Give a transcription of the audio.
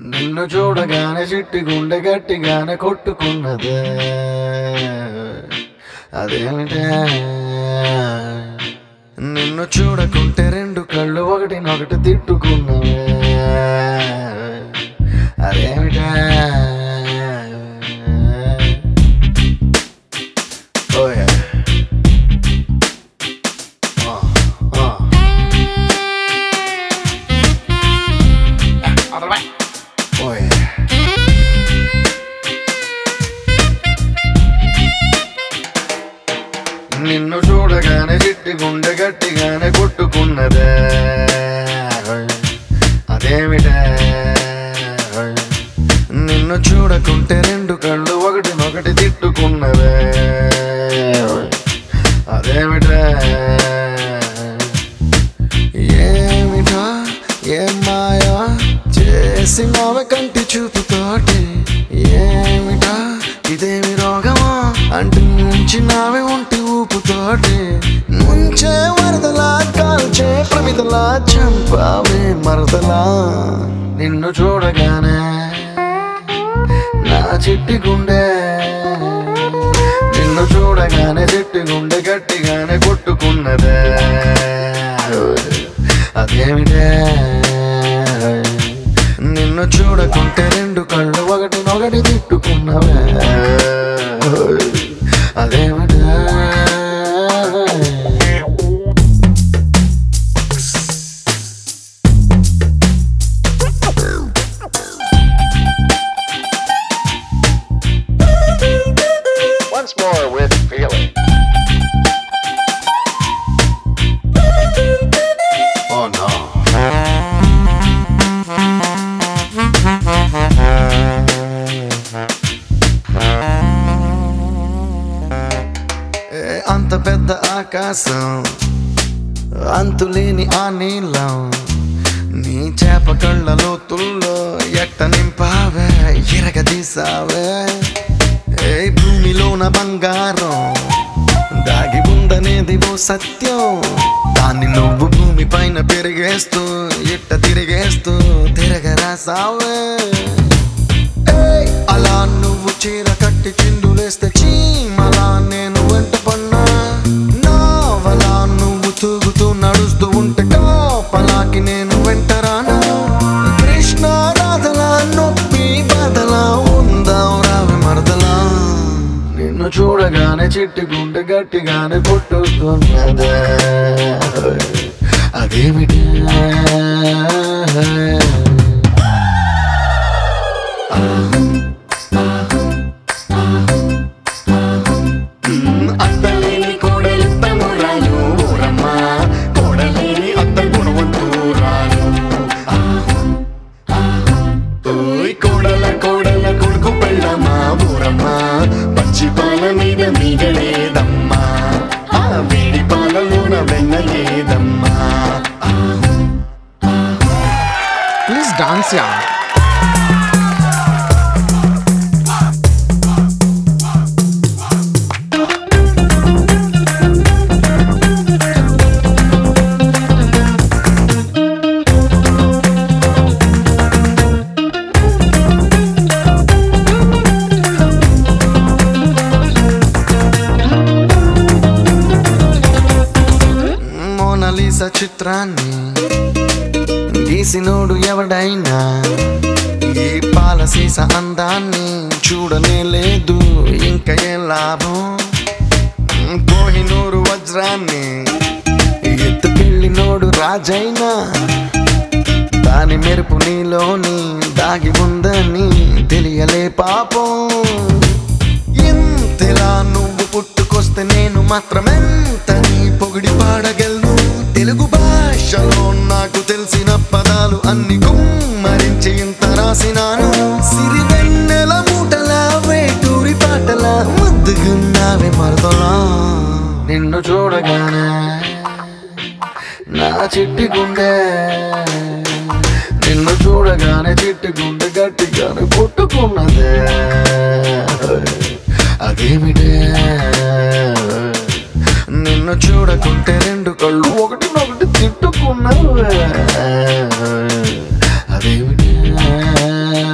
నిన్ను చూడగానే చిట్టి గుండె గట్టిగానే కొట్టుకున్నదే. అదేమిటే నిన్ను చూడకుంటే రెండు కళ్ళు ఒకటినొకటి తిట్టుకున్నవే. అదేమిటే ఓయే నిన్ను చూడగానే చిట్టి గుండె గట్టిగానే కొట్టుకున్నదే. అదేమిటే నిన్ను చూడకుంటే రెండు కళ్ళు ఒకటినొకటి తిట్టుకున్నదే. అదేమిటే ఏమిటా ఏం మాయా చేసి మావ కంటి చూపుతోటి. ఏమిటా ఇదేమి రోగమా అంటూ ముంచినావే ఒంటి ఊపుతోటి. ముంచే వరదలా కాల్చే ప్రమిదలా చంపావే మరదలా. నిన్ను చూడగానే నా చిట్టి గుండె నిన్ను చూడగానే చిట్టి గుండె గట్టిగానే కొట్టుకున్నదే. అదేమిటే నిన్ను చూడకుంటే రెండు కళ్ళు ఒకటినొకటి తిట్టుకున్నవే. అదేమిటే Once more with feeling. Oh no. అంత పెద్ద ఆకాశం అంతులేని ఆ నీళ్ళం నీ చేప కళ్ళ లోతుల్లో ఎట్ట నింపావే ఎరగదీసావే. ఏ భూమిలోన బంగారం దాగి ఉందనేది ఓ సత్యం. దాన్ని నువ్వు భూమి పైన పెరిగేస్తూ ఇట్ట తిరిగేస్తూ తిరగరాసావే. అలా నువ్వు చీర కట్టి చిందులేస్తే చీమలా నేను వెంట పన్నా. నావలా నువ్వు తూగుతూ నడుస్తూ ఉంటే కాపలాకి నేను వెంటరానా. కృష్ణ రాధలా నొప్పి బాధలా ఉందాం రావే మరదలా. నిన్ను చూడగానే చిట్టి గుండె గట్టిగానే కొట్టుకున్నదే. అదేమిటి అత్తలేని కోడలు తమ్మురాలు ఊరమ్మ, కోడలేని అత్త గుణవంతురాలు. ఓయ్ కోడల కోడల కొడుకు పెళ్ళమ్మా ఊరమ్మ, పచ్చి పాల మీద మీగలేదమ్మా, ఆ వేడి పాలలోన వెన్నలేదమ్మా. Please dance, yeah. మోనాలిసా చిత్రాన్ని గీసినోడు ఎవడైనా ఈ పాలసీస అందాన్ని చూడనే లేదు ఇంకా ఏం లాభం. కోహినూరు వజ్రాన్ని ఎత్తుకెళ్ళినోడు రాజైనా దాని మెరుపు నీలోని దాగి ఉందని తెలియలే పాపం. ఇంతలా నువ్వు పుట్టుకొస్తే నేను మాత్రమెంత నీ పొగిడి పాడగలను. తెలుగు భాషలో నాకు తెలిసిన పదాలు అన్ని కుమ్మరించి ఇంత రాసినాను. సిరివెన్నెల మూటలా వేటూరి పాటలా ముద్దుగున్నావే మరదలా. నిన్ను చూడగానే నా చిట్టి గుండె నిన్ను చూడగానే చిట్టి గుండె గట్టిగానే కొట్టుకున్నదే. అదేమిటే నిన్ను చూడకుంటే రెండు కళ్ళు ఒకటినొకటి తిట్టుకున్నావే. అదేమిటే